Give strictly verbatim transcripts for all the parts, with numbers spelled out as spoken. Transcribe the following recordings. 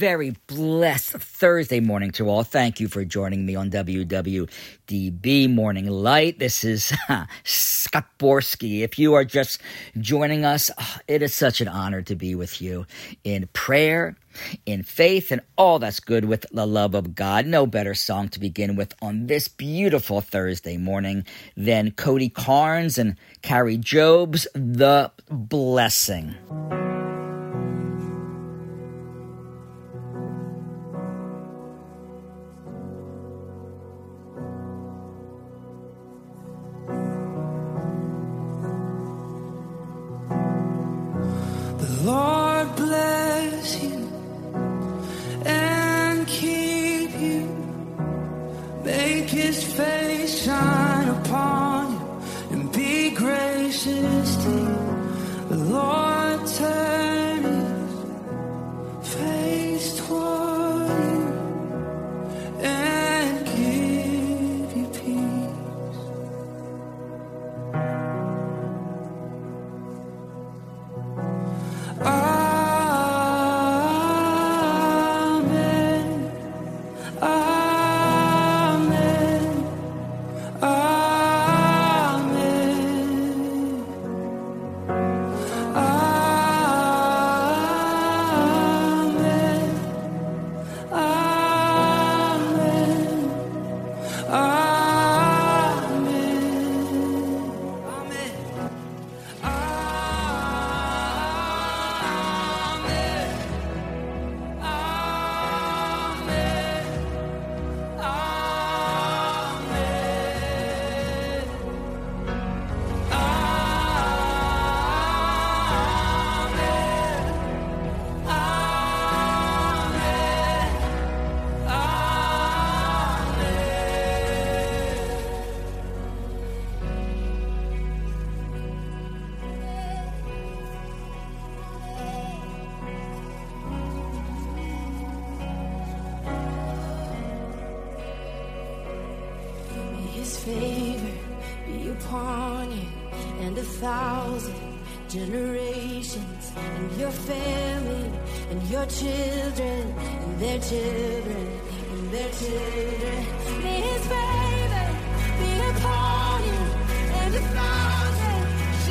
very blessed Thursday morning to all. Thank you for joining me on W W D B Morning Light. This is Scott Borski. If you are just joining us, it is such an honor to be with you in prayer, in faith, and all that's good with the love of God. No better song to begin with on this beautiful Thursday morning than Cody Carnes and Carrie Job's The Blessing. Lord bless you and keep you, make his face shine upon you and be gracious to you. The Lord turn his face toward you and give you peace. His favor be upon you and a thousand generations, and your family and your children and their children and their children. May his favor be upon you and a thousand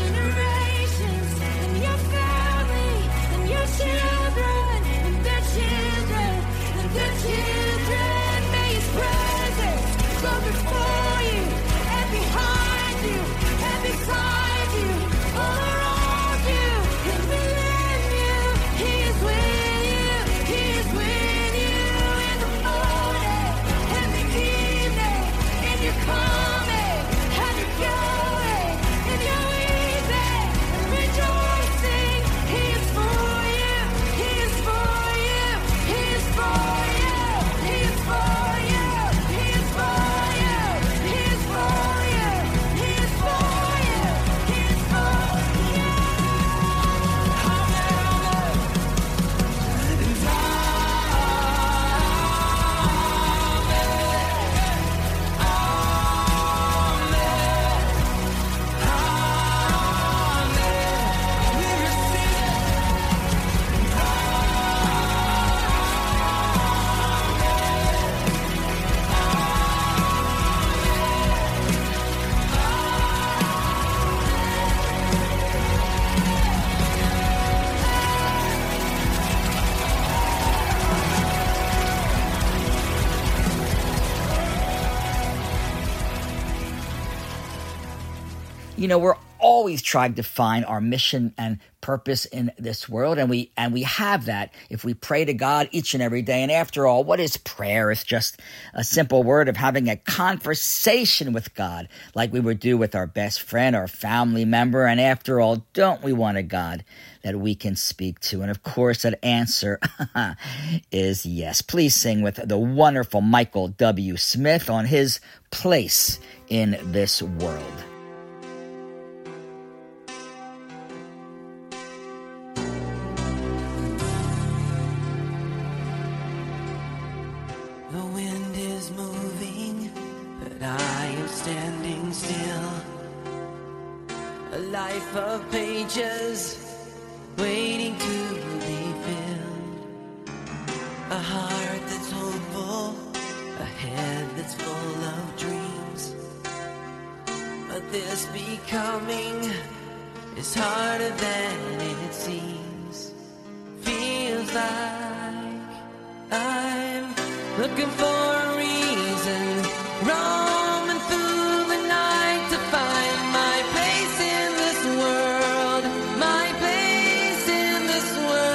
generations, and your family and your children and their children and their children. May his presence go before you and behind you and beside you, all around you and within you. He is with you, he is with you in the morning and the evening, in your coming and your going, in your weeping and rejoicing. He is for you, he is for you, he is for you, he is for you, he is for you. He is for you, he is for you, he is for you. You know, we're always trying to find our mission and purpose in this world, and we and we have that if we pray to God each and every day. And after all, what is prayer? It's just a simple word of having a conversation with God, like we would do with our best friend or family member. And after all, don't we want a God that we can speak to? And of course, that answer is yes. Please sing with the wonderful Michael W. Smith on his place in this world. The wind is moving, but I am standing still. A life of pages waiting to be filled. a heart that's hopeful, a head that's full of dreams. But this becoming is harder than it seems. Feels like I'm looking for a reason, roaming through the night to find my place in this world, my place in this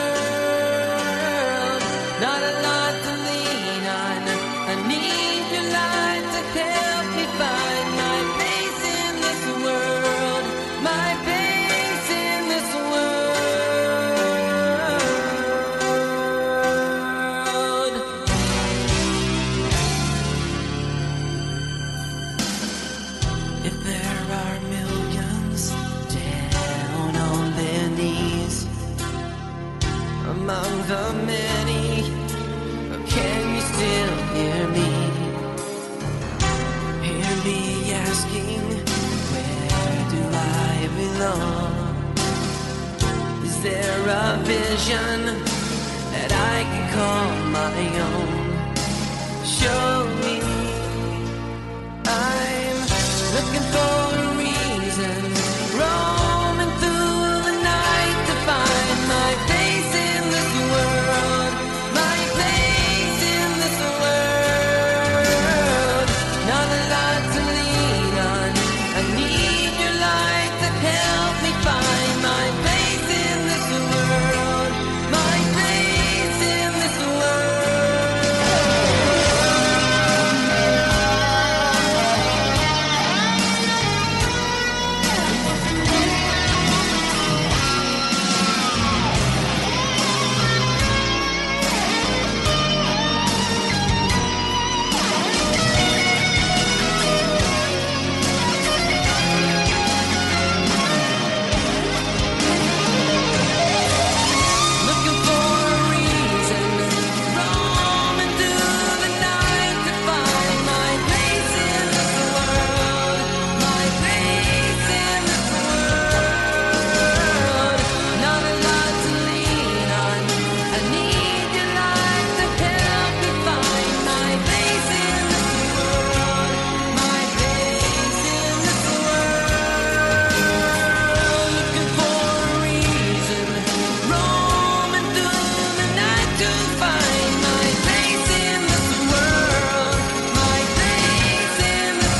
world. Not a lot to lean on, I need your light to help me find my place in this world, my place in this world. If there are millions down on their knees among the many, can you still hear me? Hear me asking, where do I belong? Is there a vision that I can call my own? Show me. I'm looking for a reason, roaming through the night to find my place in this world, my place in this world. Not a lot to lean on, I need your light to help me find my place in this world, my place in this world. Looking for a reason, roaming through the night to find my place in this world, my place in this world. Not a lot to lean on, I need your light to help me find my place in this world, my place in this world. Looking for a reason, roaming through the night to find my place in this world, my place in this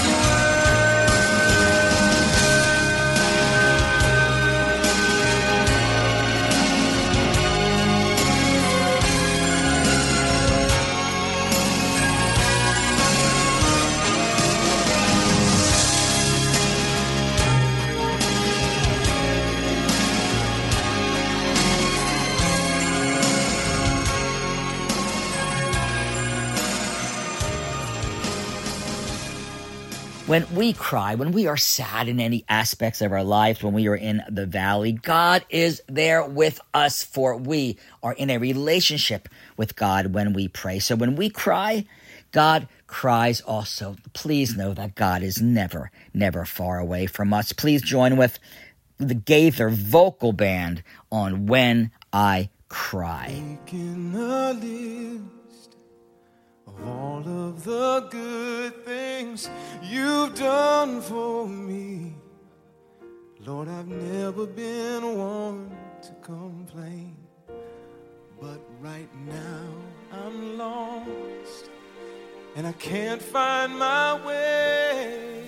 When we cry, when we are sad in any aspects of our lives, when we are in the valley, God is there with us, for we are in a relationship with God when we pray. So when we cry, God cries also. Please know that God is never, never far away from us. Please join with the Gaither Vocal Band on When I Cry. Making a list of all of the good things you've done for me. Lord, I've never been one to complain, but right now I'm lost and I can't find my way.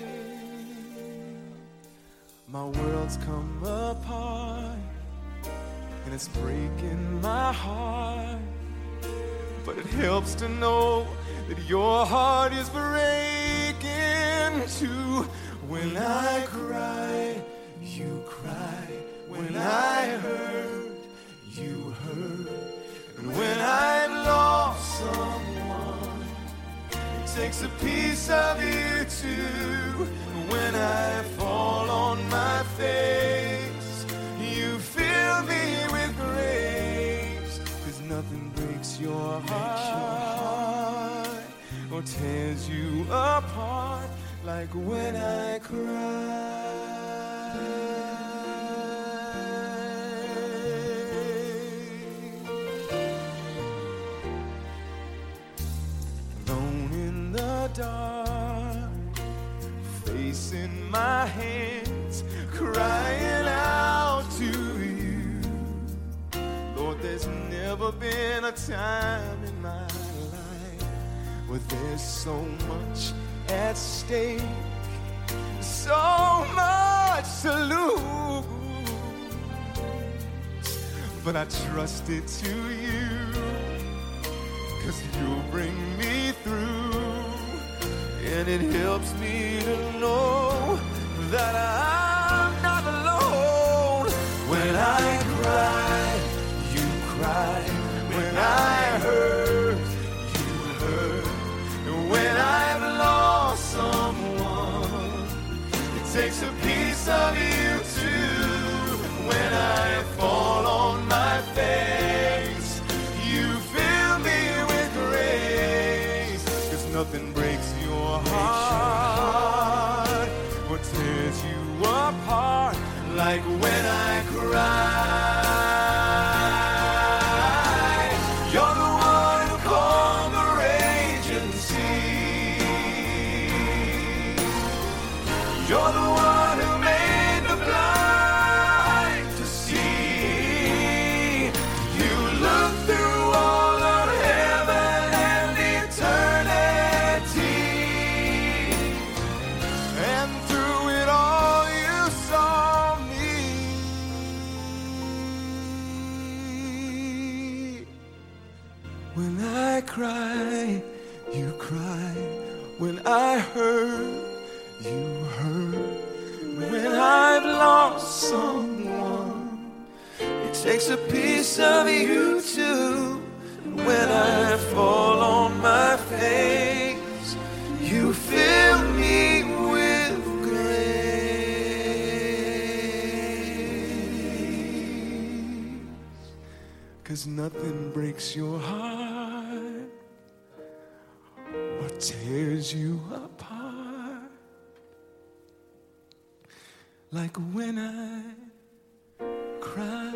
My world's come apart and it's breaking my heart, but it helps to know that your heart is breaking too. When I cry, you cry. When I hurt, you hurt. And when I've lost someone, it takes a piece of you too. When I fall on my face, you fill me with grace. 'Cause nothing breaks your heart or tears you apart like when I cry. dark, facing my hands, crying out to you. Lord, there's never been a time in my life where there's so much at stake, so much to lose. But I trusted to you, 'cause you'll bring me through. And it helps me to know that I'm not alone. When I cry, you cry. When I hurt, you hurt. And when I've lost someone, it takes a piece of you too. When I fall on my face, you fill me with grace. 'Cause nothing breaks your heart or tears you apart like when I cry. You're the one who calmed the raging sea. You're the one who made the blind to see. You look through all of heaven and eternity, and through it all you saw me. When I cry, you cry. When I hurt, you hurt. When I've lost someone, it takes a piece of you too. When I fall on my face, you fill me with grace. 'Cause nothing breaks your heart or tears you apart like when I cry.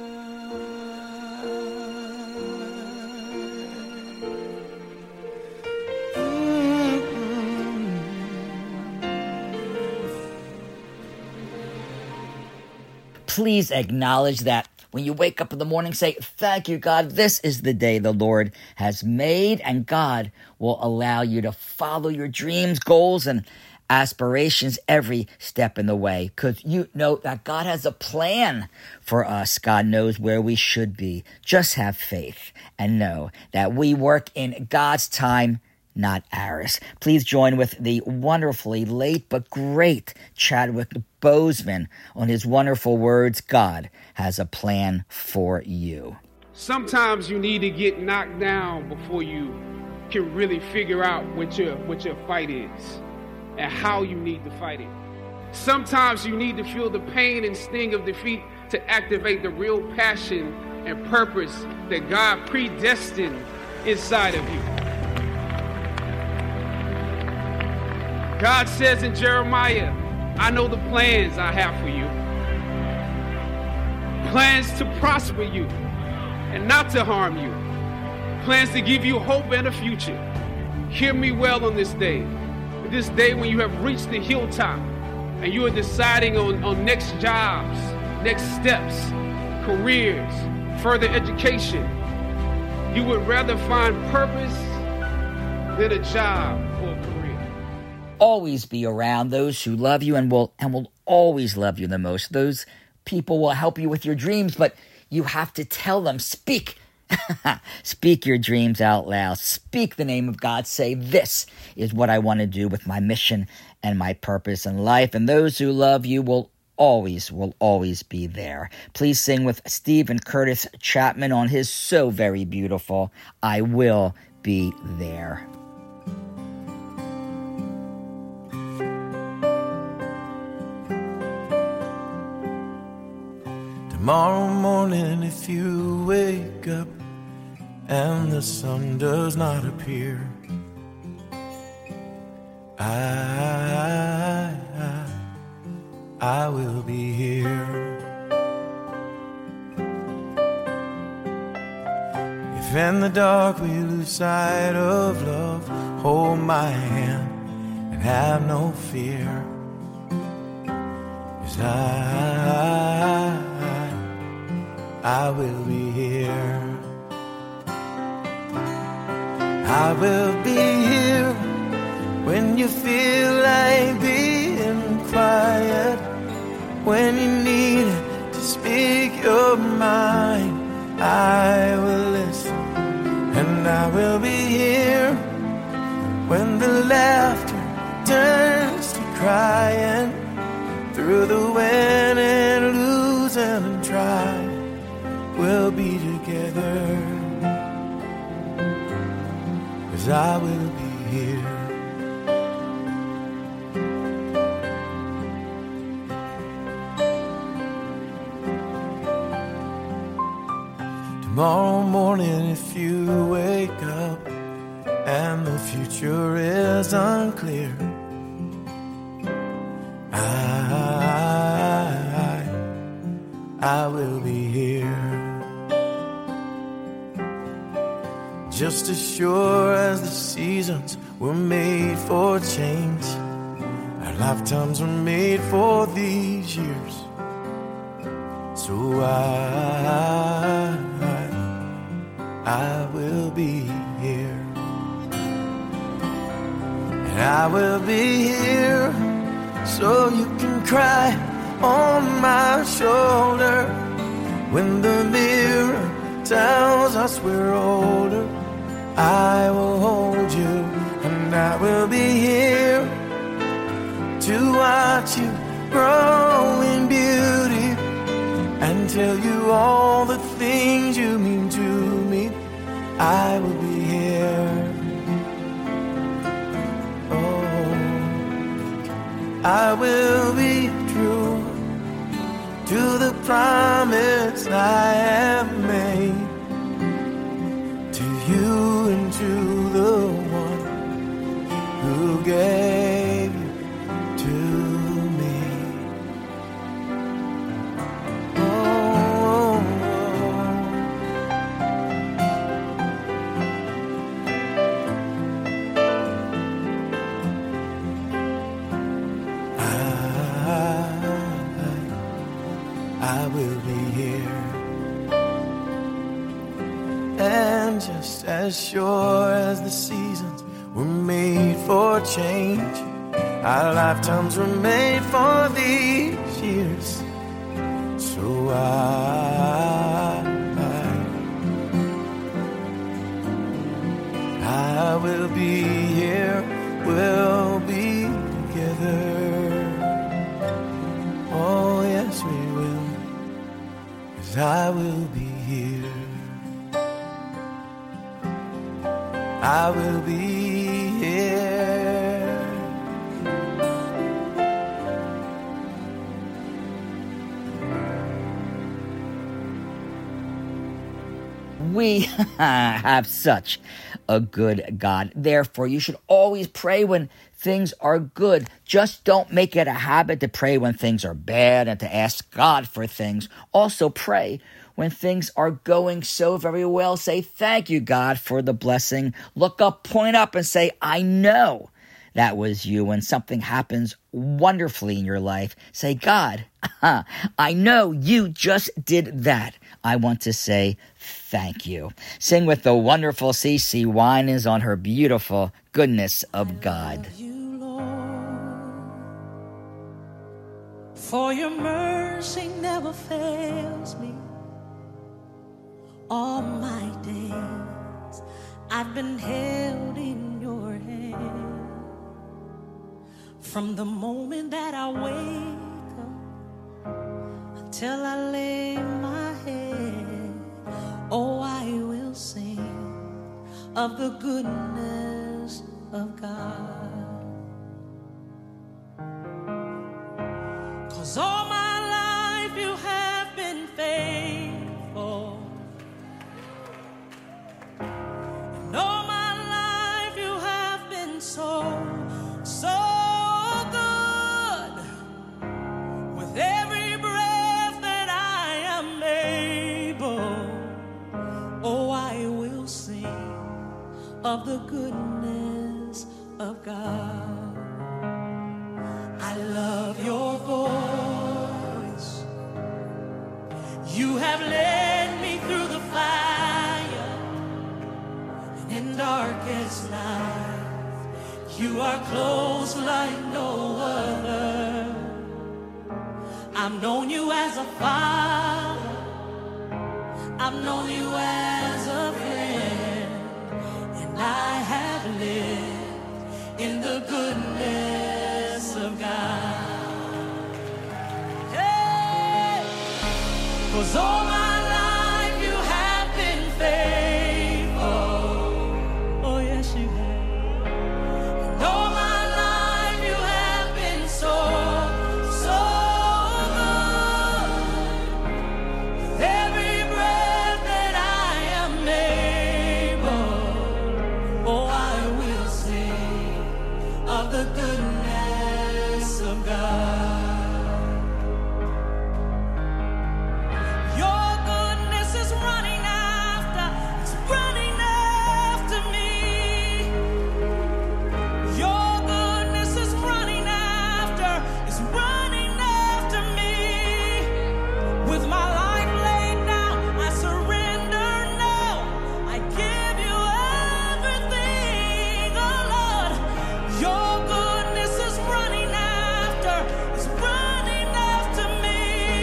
Please acknowledge that when you wake up in the morning, say, thank you, God. This is the day the Lord has made, and God will allow you to follow your dreams, goals, and aspirations every step in the way, because you know that God has a plan for us. God knows where we should be. Just have faith and know that we work in God's time, not ours. Please join with the wonderfully late but great Chadwick Boseman on his wonderful words, God has a plan for you. Sometimes you need to get knocked down before you can really figure out what your what your fight is and how you need to fight it. Sometimes you need to feel the pain and sting of defeat to activate the real passion and purpose that God predestined inside of you. God says in Jeremiah, I know the plans I have for you. Plans to prosper you and not to harm you. Plans to give you hope and a future. Hear me well on this day. This day when you have reached the hilltop and you are deciding on, on next jobs, next steps, careers, further education. You would rather find purpose than a job or a career. Always be around those who love you and will and will always love you the most. Those people will help you with your dreams, but you have to tell them, speak. Speak your dreams out loud. Speak the name of God. Say, this is what I want to do with my mission and my purpose in life. And those who love you will always, will always be there. Please sing with Stephen Curtis Chapman on his so very beautiful, I Will Be There. Tomorrow morning, if you wake up and the sun does not appear, I, I, I will be here. If If in the dark we lose sight of love, hold my hand and have no fear. 'Cause I, I will be here. I will be here when you feel like being quiet, when you need to speak your mind. I will listen, and I will be here when the laughter turns to crying, through the win and losing and trying, we'll be together, 'cause I will be here. Tomorrow morning if you wake up and the future is unclear, I, I will be here. Just as sure as the seasons were made for change, our lifetimes were made for these years. So I, I will be here. And I will be here so you can cry on my shoulder when the mirror tells us we're older. I will hold you, and I will be here to watch you grow in beauty and tell you all the things you mean to me. I will be here. Oh, I will be true to the promise I have made to you and to the one who gave you to me. Oh, I, I will be here. And just as sure as the seasons were made for change, our lifetimes were made for these years. So I, I, I will be here, we'll be together. Oh yes we will, 'cause I will be here. I will be here. We have such a good God. Therefore, you should always pray when things are good. Just don't make it a habit to pray when things are bad and to ask God for things. Also pray when things are going so very well. Say, thank you, God, for the blessing. Look up, point up, and say, I know that was you. When something happens wonderfully in your life, say, God, I know you just did that. I want to say thank you. Sing with the wonderful C C Winans on her beautiful Goodness of God. You, Lord, for your mercy never fails me. All my days I've been held in your hand. From the moment that I wake up till I lay my head, oh, I will sing of the goodness of God. 'Cause all my life you have been faithful. And all my life you have been so, so good. With every breath that I am able, oh, I will of the goodness of God. I love your voice. You have led me through the fire and in darkest night. You are close like no other. I've known you as a father. I've known you as a friend. And I have lived in the goodness of God. Hey! 'Cause all my life you have been faithful. Oh yes you have. And all my life you have been so, so good. With every breath that I am able, oh I will sing of the goodness of God. Your goodness is running after, it's running after me. Your goodness is running after, it's running after me. With my life laid down, I surrender now. I give you everything, oh Lord. Your goodness is running after, it's running after me.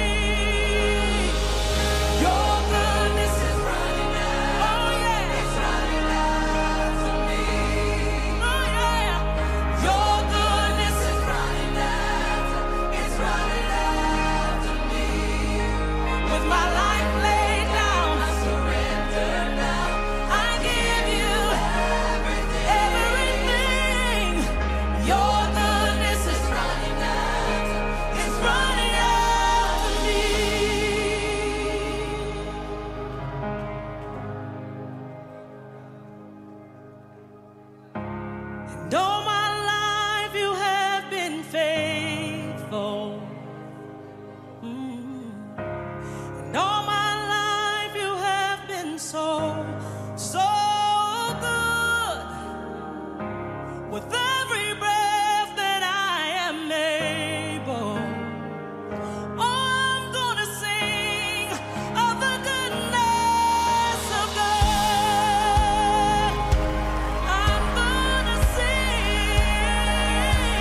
Your goodness is running after, oh yeah, it's running after me. Oh yeah, your goodness is running after, it's running after me. With my life laid down, I surrender now. I give you everything. Your goodness is running after, it's running after me. And all my life you have been faithful. Mm. And all my life you have been so, so good. With every breath that I am able, I'm gonna sing of the goodness of God. I'm gonna sing.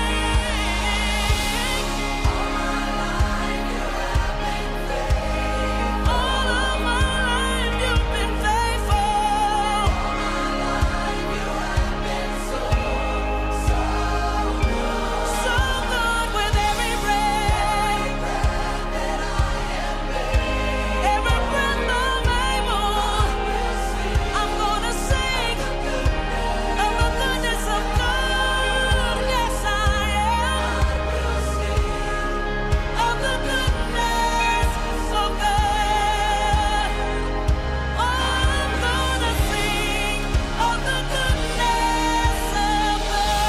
All my life you have been faithful. All of my life you've been faithful. All my life you have been so, so good. So good with every breath that I am able. Every breath I'm able, I'm gonna sing of the goodness of God. Yes, I am. Of the goodness of God. Oh, I'm gonna sing of the goodness of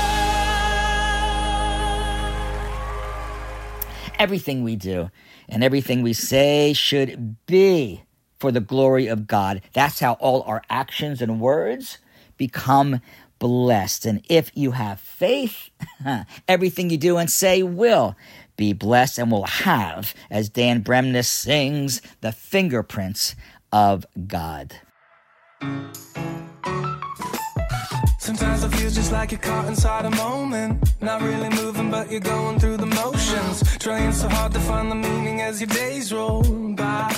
God. Everything we do and everything we say should be for the glory of God. That's how all our actions and words become blessed. And if you have faith, everything you do and say will be blessed and will have, as Dan Bremnes sings, the fingerprints of God. Sometimes I feel just like you're caught inside a moment. Not really moving, but you're going through the motions. Trying so hard to find the meaning as your days roll by.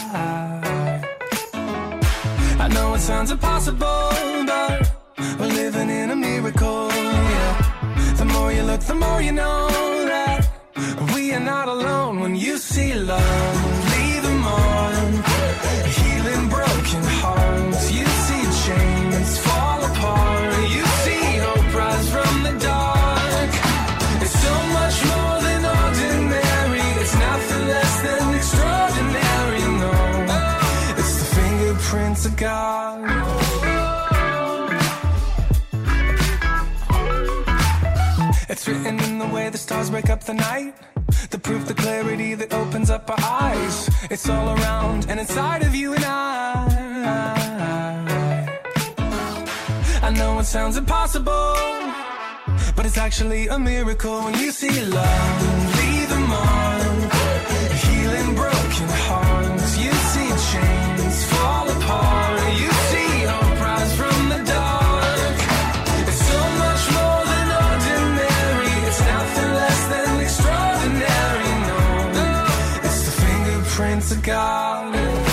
I know it sounds impossible, but we're living in a miracle, yeah. The more you look, the more you know that we are not alone. When you see love, leave them on. Healing broken hearts. You see chains fall apart. You see hope rise from the dark. It's so much more than ordinary. It's nothing less than extraordinary, no. It's the fingerprints of God. It's written in the way the stars break up the night. The proof, the clarity that opens up our eyes. It's all around and inside of you and I. I know it sounds impossible, but it's actually a miracle when you see love leave a mark, healing broken hearts. You see chains fall apart. You see hope rise from the dark. It's so much more than ordinary. It's nothing less than extraordinary. No, it's the fingerprints of God.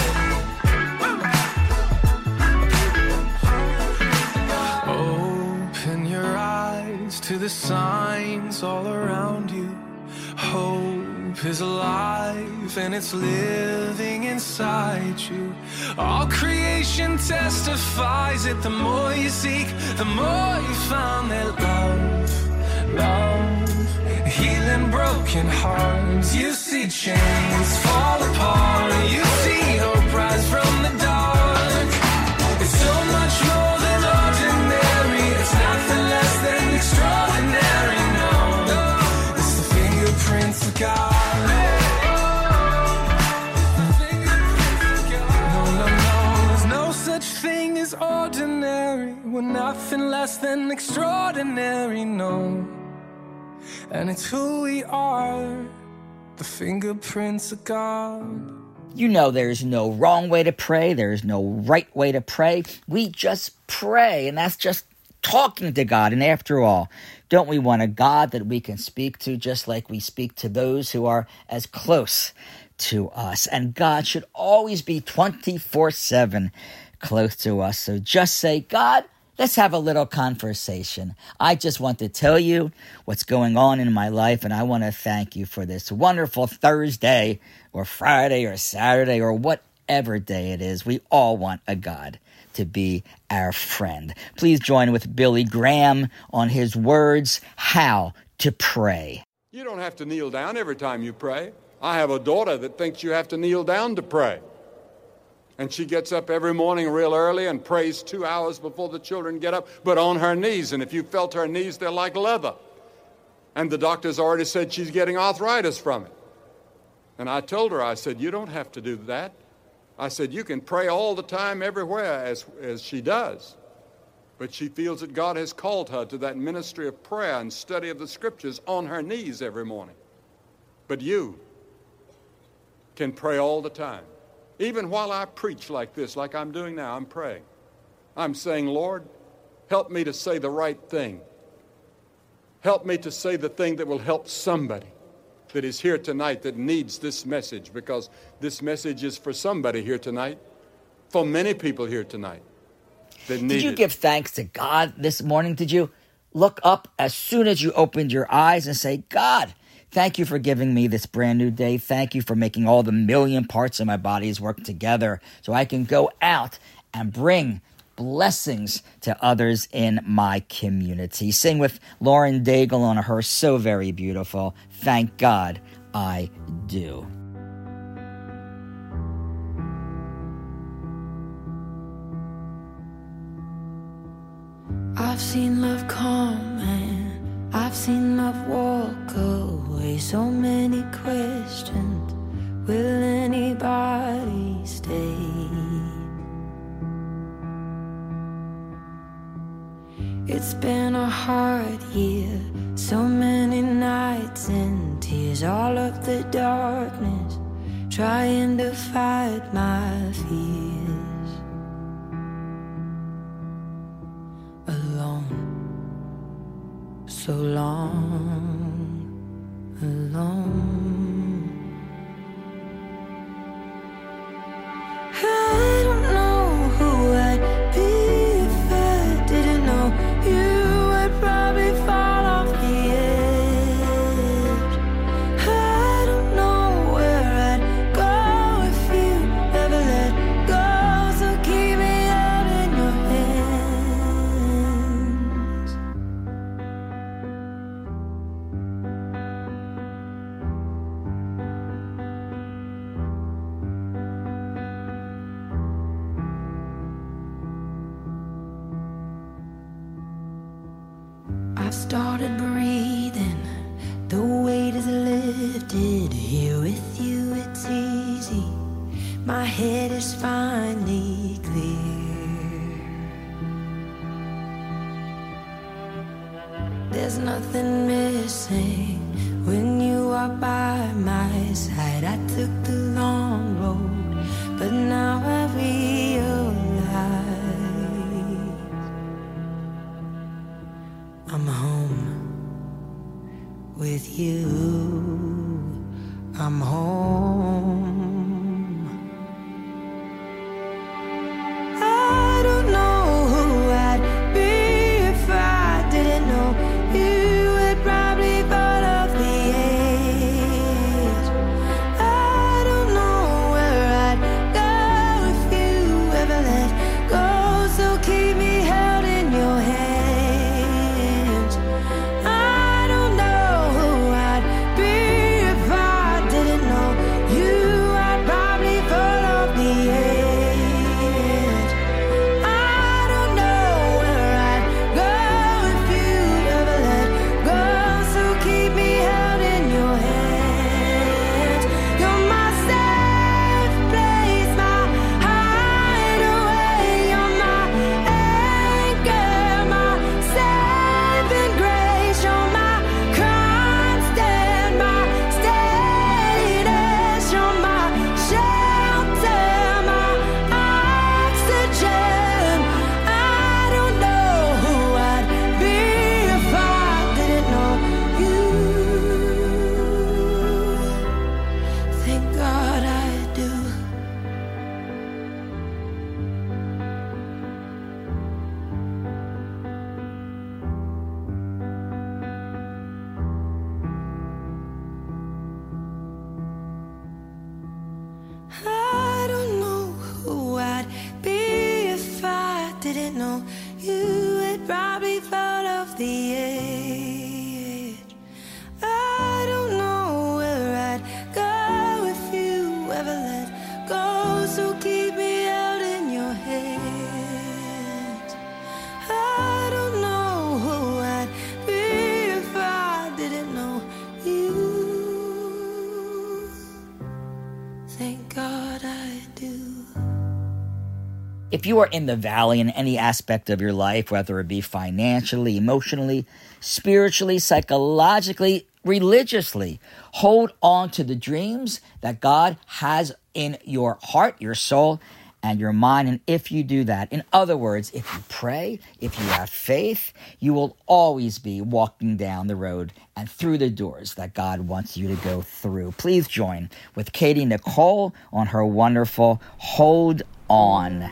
Open your eyes to the signs all around you. Hope is alive and it's living inside you. All creation testifies it. The more you seek, the more you find that love, love, healing broken hearts. You see chains fall apart. You see hope rise from the dark. It's so much more than ordinary. It's nothing less than extraordinary. No, it's the fingerprints of God. Thing is ordinary. We're nothing less than extraordinary, no. And it's who we are, the fingerprints of God. You know there's no wrong way to pray. There's no right way to pray. We just pray, and that's just talking to God. And after all, don't we want a God that we can speak to just like we speak to those who are as close to us? And God should always be twenty-four seven close to us. So just say, God, let's have a little conversation. I just want to tell you what's going on in my life, and I want to thank you for this wonderful Thursday or Friday or Saturday or whatever day it is. We all want a God to be our friend. Please join with Billy Graham on his words, How to Pray. You don't have to kneel down every time you pray. I have a daughter that thinks you have to kneel down to pray. And she gets up every morning real early and prays two hours before the children get up, but on her knees. And if you felt her knees, they're like leather. And the doctor's already said she's getting arthritis from it. And I told her, I said, you don't have to do that. I said, you can pray all the time everywhere as, as she does. But she feels that God has called her to that ministry of prayer and study of the scriptures on her knees every morning. But you can pray all the time. Even while I preach like this, like I'm doing now, I'm praying. I'm saying, Lord, help me to say the right thing. Help me to say the thing that will help somebody that is here tonight that needs this message, because this message is for somebody here tonight, for many people here tonight that need it. Did you give thanks to God this morning? Did you look up as soon as you opened your eyes and say, God, thank you for giving me this brand new day. Thank you for making all the million parts of my bodies work together so I can go out and bring blessings to others in my community. Sing with Lauren Daigle on her So Very Beautiful, Thank God I Do. I've seen love come and I've seen love walk away. So many questions, will anybody stay? It's been a hard year, so many nights and tears, all of the darkness, trying to fight my fears. Alone, so long, alone. I don't know who I'd be if I didn't know you. I'd probably fall off the edge. I don't know where I'd go if you ever let go. So keep me out in your hands. I've started breathing, the weight is lifted. Here with you it's easy, my head is finally clear. There's nothing missing when you are by my side. I took the long road, but now I realize I'm home with you. I'm home. I don't know who I'd be if I didn't know you had probably fall off the edge. I don't know where I'd go if you ever let go. So keep me held in your hands. I don't know who I'd be if I didn't know you. I'd probably fall off the edge. I don't know where I'd go if you ever let go. So keep me held in your hands. You're my safe place, my hideaway. You're my anchor, my saving grace. You're my constant, my steadiness. You're my shelter, my oxygen. I don't know who I'd be if I didn't know you. Thank God I do. I don't know who I'd be if I didn't know you had probably fall off the edge. I don't know where I'd go if you ever let go. So keep me held in your hands. I don't know who I'd be if I didn't know you. Thank God I do. If you are in the valley in any aspect of your life, whether it be financially, emotionally, spiritually, psychologically, religiously, hold on to the dreams that God has in your heart, your soul, and your mind. And if you do that, in other words, if you pray, if you have faith, you will always be walking down the road and through the doors that God wants you to go through. Please join with Katie Nicole on her wonderful Hold On.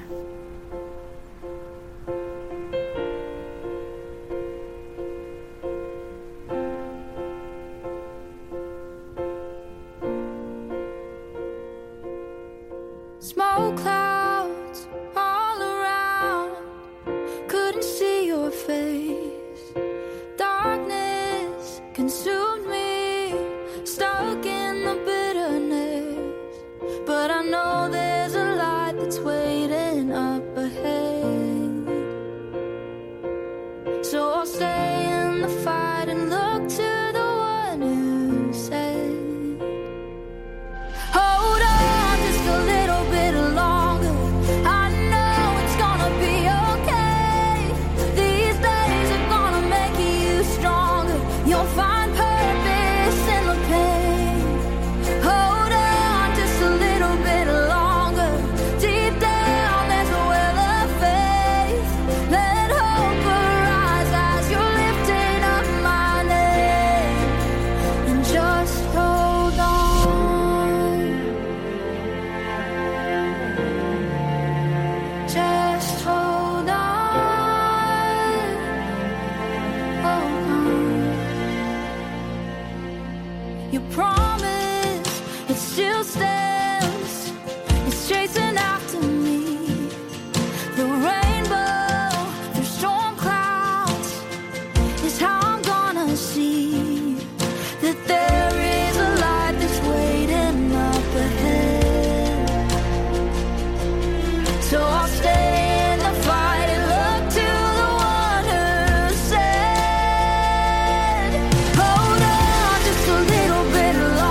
Smoke clouds all around, couldn't see your face. Darkness consumed me, stuck in the bitterness. But I know there's a light that's waiting up ahead. So I'll stay in the fight and look to the one who said, hold on just a little bit longer. I know it's gonna be okay. These days are gonna make you stronger. You'll find purpose in the pain. Hold on just a little bit longer. Deep down there's a well of faith. Let hope arise as you're lifting up my name. And just hold on. Just hold on. Hold on. Your promise, it still stands. It's chasing after me. The rainbow through storm clouds is how I'm gonna see that there is a light that's waiting up ahead. So I'll stay in the fight and look to the one who said, hold on just a little bit longer.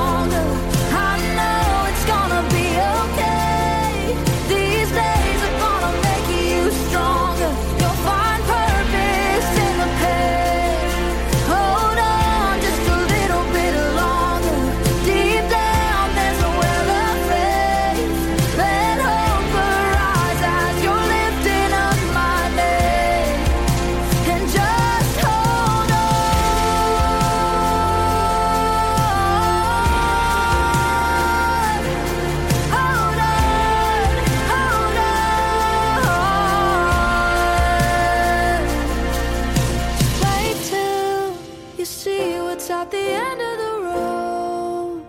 it's at the end of the road.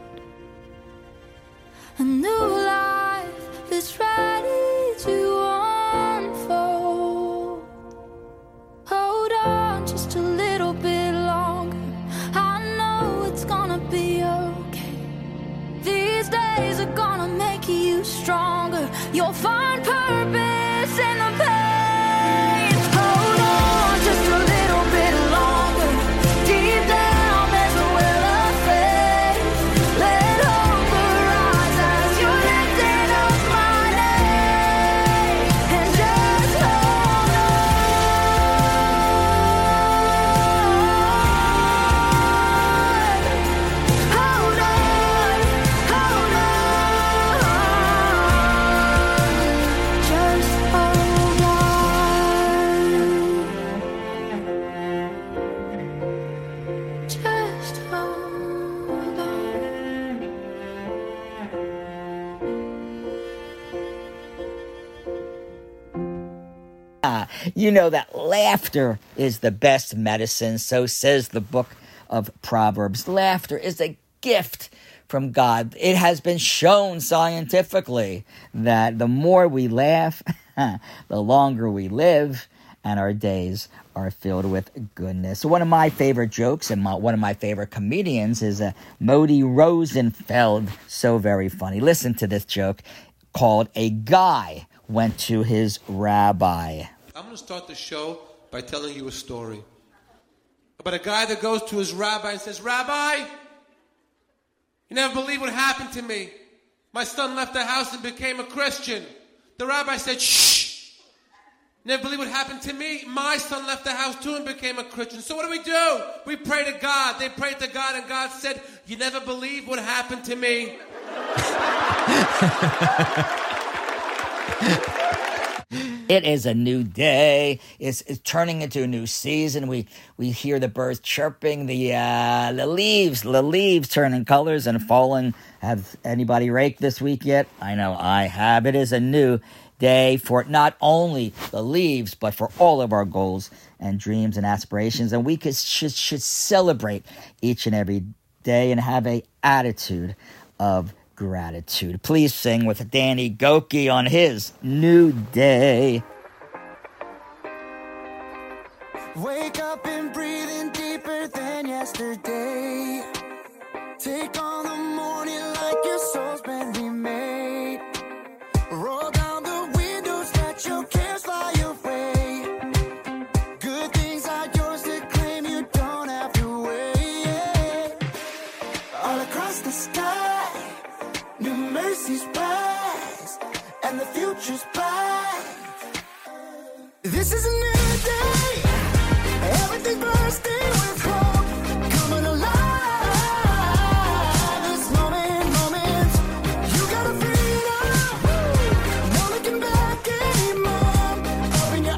A new life is ready to unfold. Hold on just a little bit longer. I know it's gonna be okay. These days are gonna make you stronger. You'll find purpose in the pain. Hold on just a little bit longer. Deep down there's a well of faith. Let hope arise as you're lifting up my name. And just hold on. Hold on, hold on. Just hold on. Just hold on. Ah, you know that laughter is the best medicine, so says the book of Proverbs. Laughter is a gift from God. It has been shown scientifically that the more we laugh, the longer we live, and our days are filled with goodness. One of my favorite jokes and my, one of my favorite comedians is uh, Modi Rosenfeld. So very funny. Listen to this joke called "A Guy Went to His Rabbi." I'm going to start the show by telling you a story about a guy that goes to his rabbi and says, "Rabbi, you never believe what happened to me. My son left the house and became a Christian." The rabbi said, "Shh. Never believe what happened to me. My son left the house too and became a Christian. So what do we do? We pray to God." They prayed to God and God said, "You never believe what happened to me." It is a new day. It's, it's turning into a new season. We we hear the birds chirping, the uh, the leaves, the leaves turning colors and falling. Have anybody raked this week yet? I know I have. It is a new day for not only the leaves, but for all of our goals and dreams and aspirations. And we could, should, should celebrate each and every day and have a attitude of gratitude. Please sing with Danny Gokey on his New Day. Wake up and breathe in deeper than yesterday. Take on the morning like your soul's been remade. Roll down the windows, let your cares fly away. Good things are yours to claim, you don't have to wait. All across the sky, new mercies rise, and the future's bright. This is a new day, everything bursting with hope, coming alive. This moment, moment, you got a freedom, no looking back anymore. Open your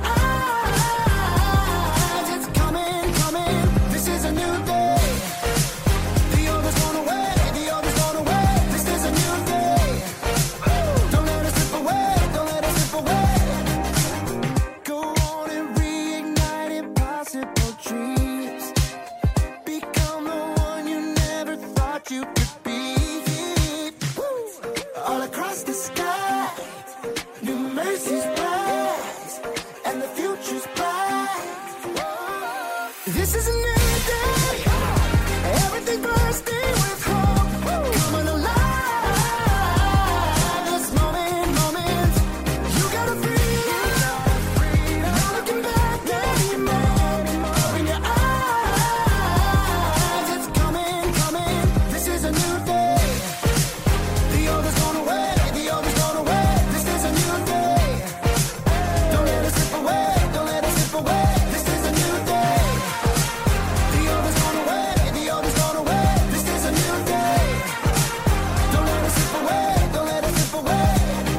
eyes, it's coming, coming. This is a new day. The old is gone away, the old is gone away. This is a new day. Don't let it slip away, don't let it slip away. Go on and reignite impossible dreams. Become the one you never thought you could be. Woo. All across the sky, new mercies rise, and the future's bright. This is a new day, everything bursting with hope, coming alive. This moment, moment, you got a freedom, no looking back anymore. Open your eyes, it's coming, coming. This is a new day. The old is gone away, the old is gone away. This is a new day. Don't let it slip away, don't let it slip away. This is a new day. The old is gone away, the old is gone away. This is a new day. Don't let it slip away, don't let it slip away.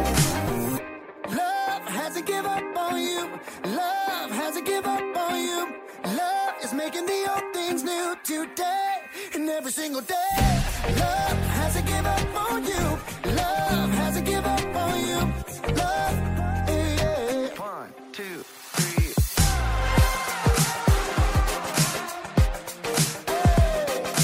Love hasn't give up on you. Love hasn't give up on you. Love is making the old things new today and every single day. Love hasn't give up on you. Love hasn't give up on you. Love, yeah. One, two, three.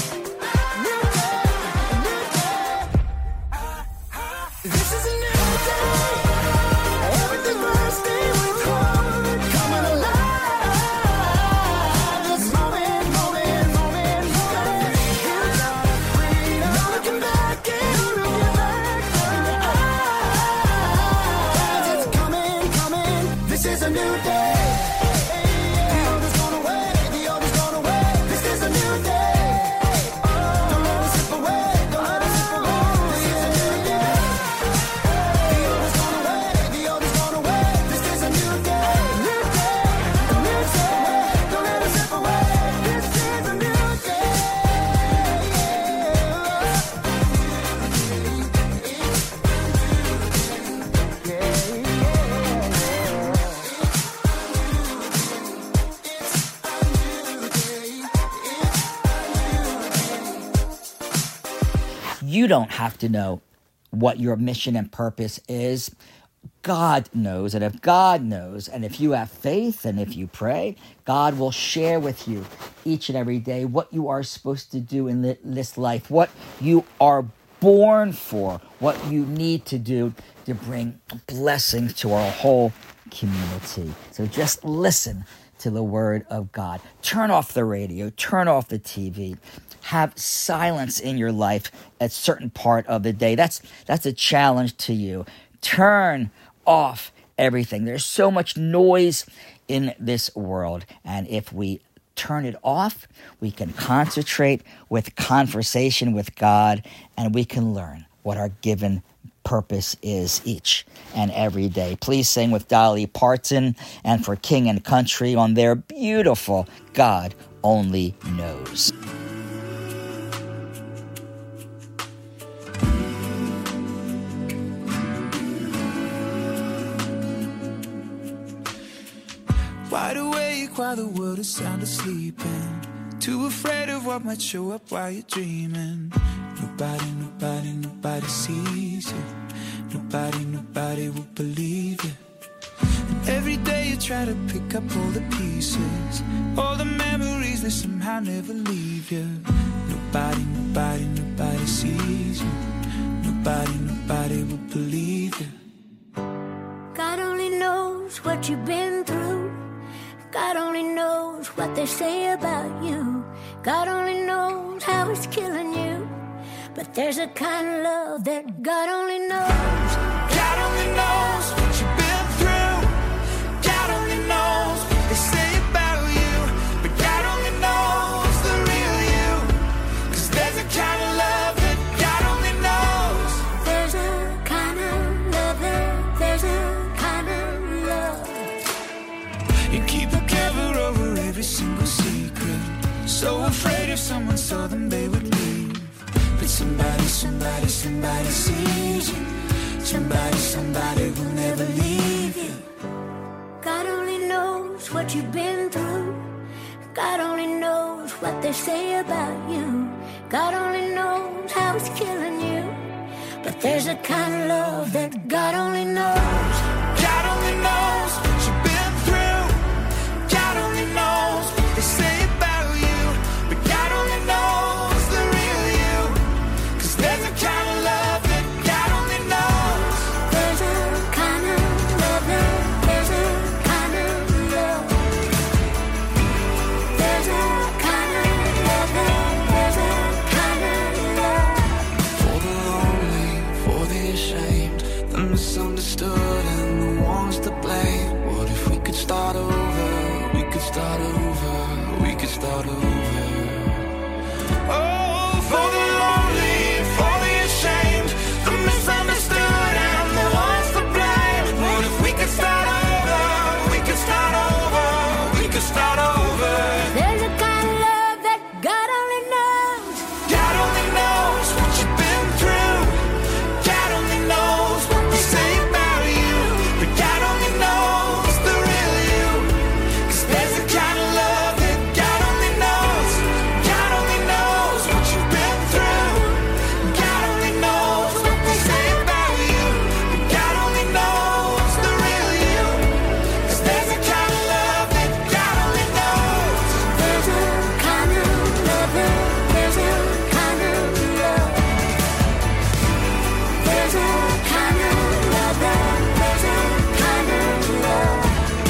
You don't have to know what your mission and purpose is. God knows, and if God knows, and if you have faith, and if you pray, God will share with you each and every day what you are supposed to do in this life, what you are born for, what you need to do to bring blessings to our whole community. So just listen to the word of God. Turn off the radio, turn off the T V. Have silence in your life at a certain part of the day. That's that's a challenge to you. Turn off everything. There's so much noise in this world, and if we turn it off, we can concentrate with conversation with God, and we can learn what our given purpose is each and every day. Please sing with Dolly Parton and for King and Country on their beautiful God Only Knows. Wide awake while the world is sound asleep, and too afraid of what might show up while you're dreaming. Nobody, nobody, nobody sees you. Nobody, nobody will believe you. And every day you try to pick up all the pieces, all the memories that somehow never leave you. Nobody, nobody, nobody sees you. Nobody, nobody will believe you. God only knows what you've been through. God only knows what they say about you. God only knows how it's killing you. But there's a kind of love that God only knows. God only knows what you've been through. God only knows what they say about you. But God only knows the real you. 'Cause there's a kind of love that God only knows. There's a kind of love that, there's a kind of love. You keep a cover over every single secret, so afraid if someone saw them they would leave. But somebody, somebody, somebody sees you. Somebody, somebody will never leave you. God only knows what you've been through. God only knows what they say about you. God only knows how it's killing you. But there's a kind of love that God only knows. God only knows what you've been through. God only knows what they say about you. But God only knows the real you. 'Cause there's a kind of love that God only knows. There's a kind of love that, there's a kind of love. There's a kind of love that, there's a kind of love. For the lonely, for the ashamed, the misunderstood and the ones to blame. What if we could start over? We could start over. We could start over. Oh, for the lonely, for the ashamed, the misunderstood and the ones to blame. What if we could start over? We could start over. We could start over. There's a kind of love that God only knows. God only knows what you've been through. God only knows what they say about you. But God only knows the real you. 'Cause there's a kind of love that God only knows. God only knows what you've been through. God only knows what they say about you. But God only knows the real you. 'Cause there's a kind of love that God only knows. There's a kind of love that, there's a kind of love. There's a kind of love that, there's a kind of love.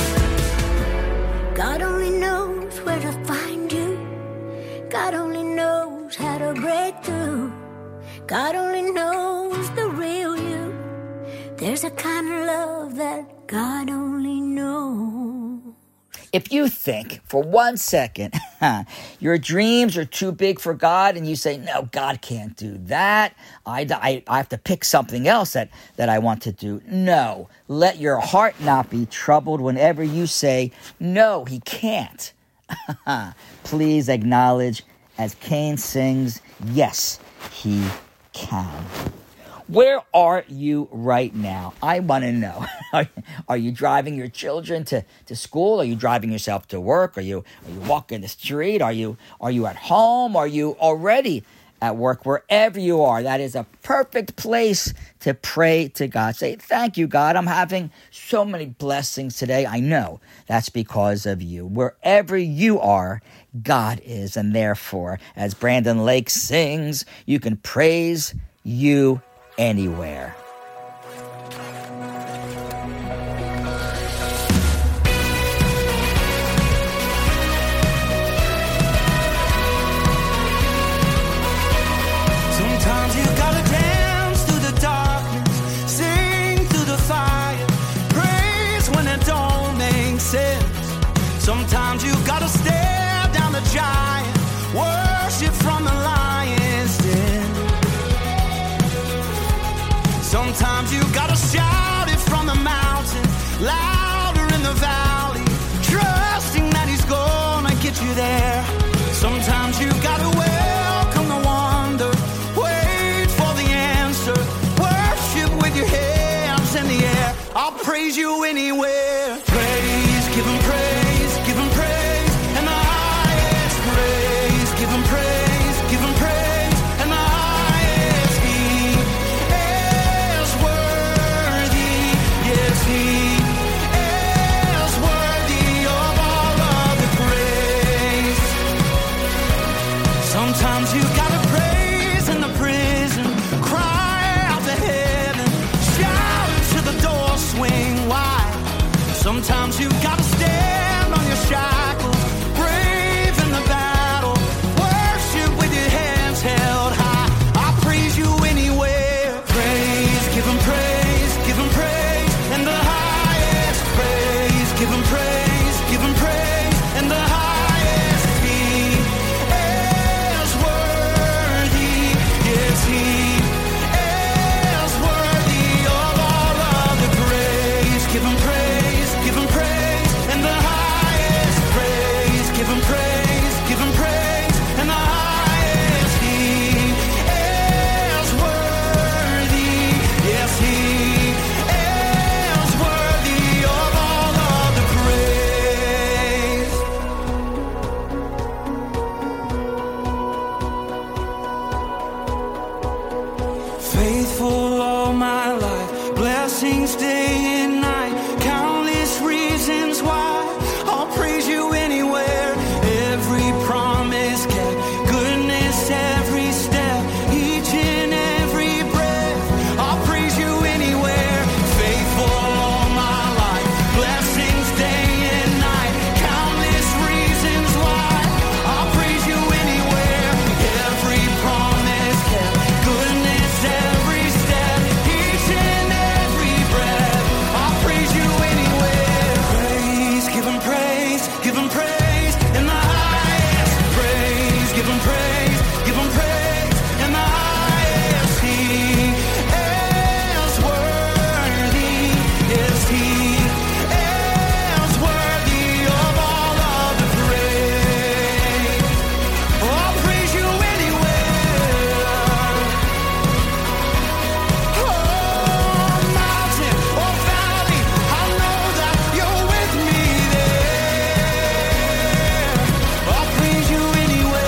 God only knows where to find you. God only knows how to break through. God only knows the real you. There's a kind of love that God only knows. If you think for one second your dreams are too big for God and you say, no, God can't do that. I, I, I have to pick something else that, that I want to do. No, let your heart not be troubled whenever you say, no, he can't. Please acknowledge, as Cain sings, yes, he can. Where are you right now? I want to know. Are, are you driving your children to, to school? Are you driving yourself to work? Are you are you walking the street? Are you are you at home? Are you already at work, wherever you are. That is a perfect place to pray to God. Say, thank you, God. I'm having so many blessings today. I know that's because of you. Wherever you are, God is. And therefore, as Brandon Lake sings, you can praise you anywhere. Sometimes you gotta dance through the darkness, sing through the fire, praise when it don't make sense. Sometimes you gotta stare down the giant, worship from the lion's den. Sometimes you gotta shout it from the mountain, louder in the valley, trusting that he's gonna get you there. Sometimes you gotta welcome the wonder, wait for the answer, worship with your hands in the air. I'll praise you anywhere. Praise, give him praise, give him praise, and the highest praise. Give him praise, give him praise, and the highest. He is worthy, yes, he is worthy of all of the praise. Sometimes you gotta praise in the prison, cry out to heaven, shout to the door, swing wide. Sometimes you gotta stand on your shackles, brave in the battle, worship with your hands held high. I'll praise you anywhere. Praise, give him praise, give him praise, and the highest praise. Give him praise, give him praise, and the highest. He is worthy, yes, he is worthy of all of the praise. Give him praise, give him praise, and the highest praise. Give him praise, give him praise, and the highest. He is worthy, yes, he is worthy of all of the praise. Faithful all my life, blessings day and night, countless reasons why I'll praise you anywhere. Every promise kept, goodness every step, each and every breath. I'll praise you anywhere. Faithful all my life, blessings day and night, countless reasons why I'll praise you anywhere. Every promise kept, goodness every step, each and every breath. I'll praise you anywhere. Praise, give him praise, give him praise, and the highest praise. Give him praise, give him praise, and the highest. He is worthy, yes, he is worthy of all of the praise. Oh, I'll praise you anywhere. Oh, mountain or valley, I know that you're with me there. I'll praise you anywhere.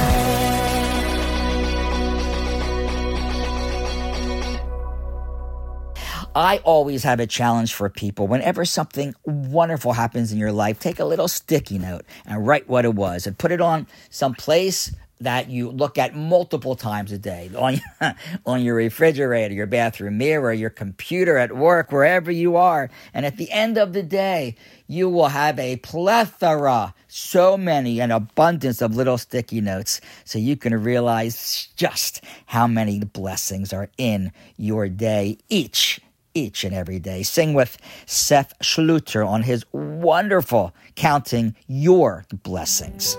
I always have a challenge for people. Whenever something wonderful happens in your life, take a little sticky note and write what it was and put it on some place that you look at multiple times a day, on, on your refrigerator, your bathroom mirror, your computer at work, wherever you are. And at the end of the day, you will have a plethora, so many, an abundance of little sticky notes, so you can realize just how many blessings are in your day each each and every day. Sing with Seth Schluter on his wonderful Counting Your Blessings.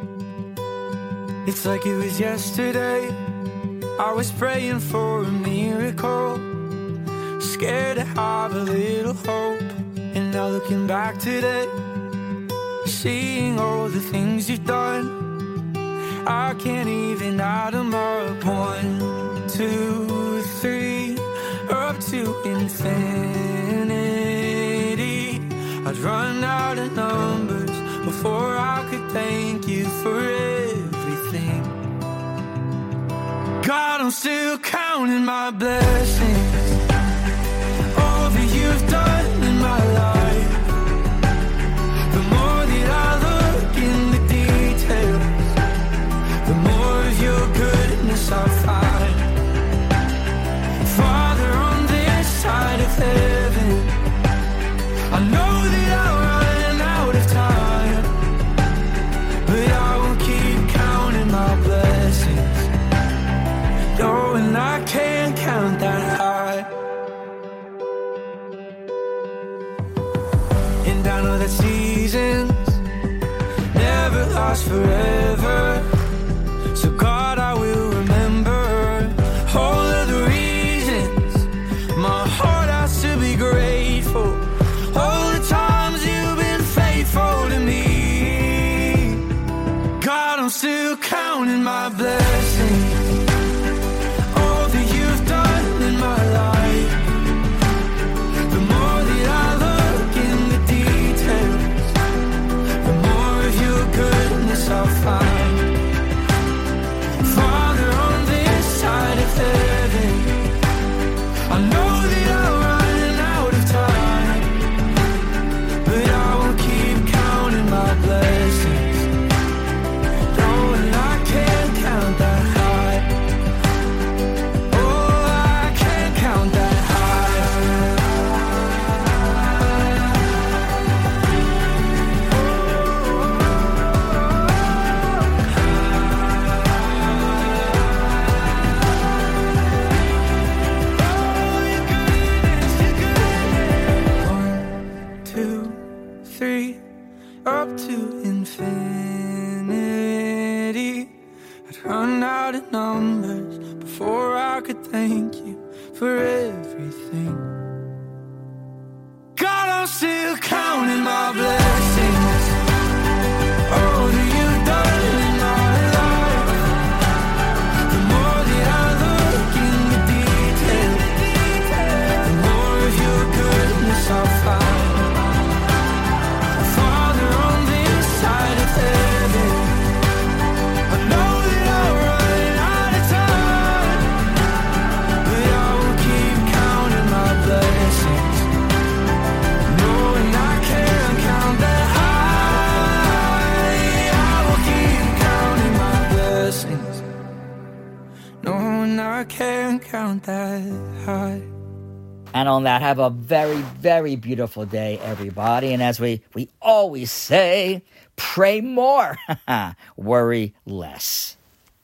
It's like it was yesterday. I was praying for a miracle, scared to have a little hope. And now looking back today, seeing all the things you've done, I can't even add them up. One, two, three, up to infinity. I'd run out of numbers before I could thank you for everything. God, I'm still counting my blessings. All that you've done in my life. The more that I look in the details, the more of your goodness I find. Father, on this side of heaven, I know that I'll run out of time, but I will keep counting my blessings. Oh, and I can't count that high. And I know that seasons never last forever. So God, I will remember all of the reasons my heart has to be grateful. All the times you've been faithful to me. God, I'm still counting my blessings. All that you've done in my life. The more that I look in the details, the more of your goodness I'll find. Father, on this side of heaven, I know that I'll run out of time, but I will keep counting my blessings. No, and I can't count that high. Oh, I can't count that high. One, two, three, up to infinity. I'd run out of numbers before I could thank you for everything. God, I'm still counting my blessings. All that you've done in my life. The more that I look in the details, the more of your goodness I'll find. Father, on this side of heaven, I know that I'll run out of time, but I will keep counting my blessings. No, and I can't count that high. I will keep counting my blessings. No, and I can't count that high. And on that, have a very, very beautiful day, everybody. And as we, we always say, pray more, worry less.